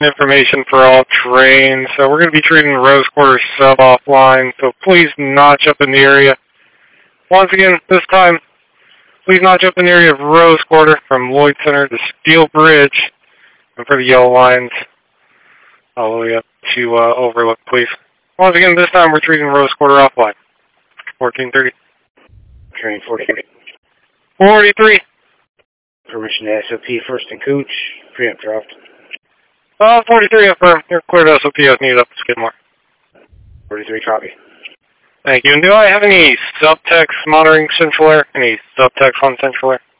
information for all trains. So we're going to be treating the Rose Quarter sub offline, so please notch up in the area. Once again, this time, please notch up in the area of Rose Quarter from Lloyd Center to Steel Bridge, and for the yellow lines, all the way up to Overlook, please. Once again, this time we're treating Rose Quarter offline. 1430. Train 43. 43. Permission to SOP first and Cooch. Preempt dropped. 43 affirm. You're cleared SOP as needed up to Skidmore. 43 copy. Thank you. And do I have any subtext monitoring Central Air? Any subtext on Central Air?